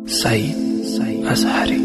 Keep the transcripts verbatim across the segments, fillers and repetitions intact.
سعید اظهری.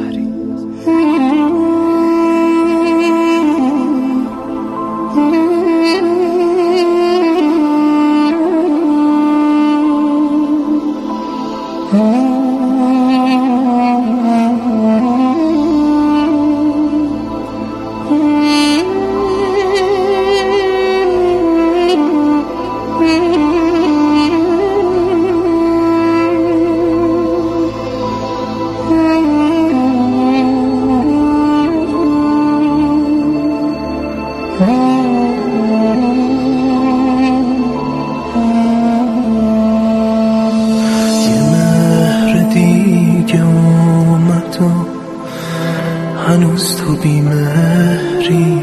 هنوز تو بیمهری،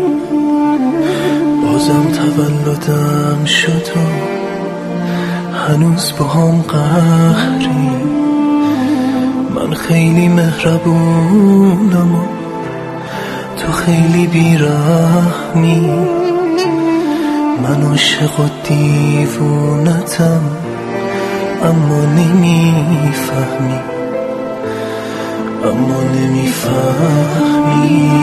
بازم تولدم شد و هنوز با هم قهری. من خیلی مهربونم و تو خیلی بیرحمی. من عاشق و دیوونتم اما نمیفهمی، اما نمیفهمی.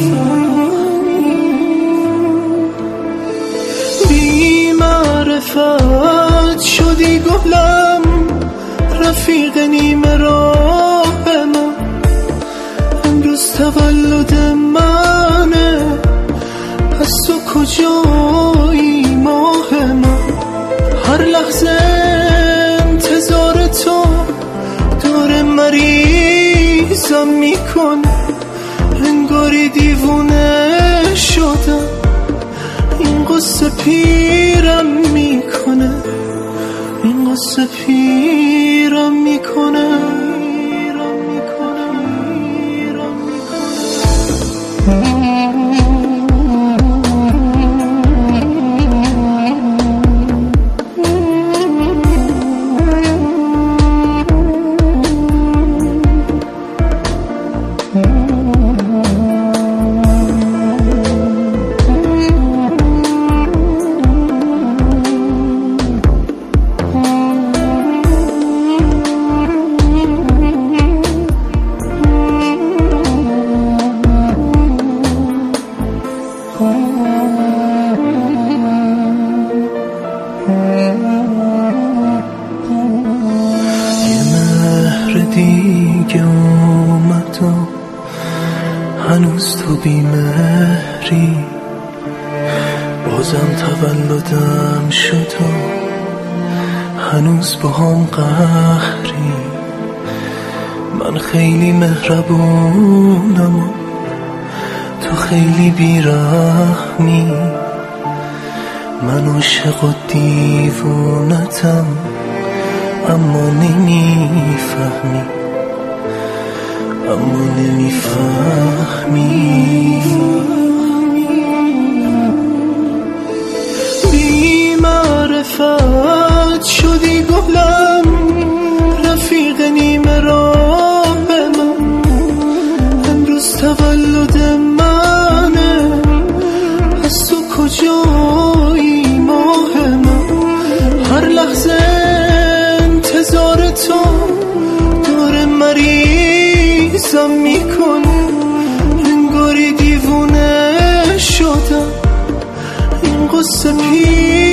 بی معرفت شدی گلم، رفیق نیمه راه من. امروز تولد منه، پس تو کجایی ماه من؟ هر لحظه انتظار تو دور مریضم میکن، انگاری دیوونه شدم. این قصه پیرم میکنه، این قصه پیرم میکنه. یه مهر دیگه اومد و هنوز تو بیمهری، بازم تولدم شد و هنوز با هم قهری. من خیلی مهربونم و تو خیلی بیرحمی. من عاشق و دیوونتم اما نمیفهمی، اما نمیفهمی. بی معرفت شدی گلم، رفیق نیمه راه من. امروز تولد منه، پس تو کجایی ماه من؟ هر لحظه انتظار تو دور مریضم میکن، انگاری دیوونه شدم. این قصه پیر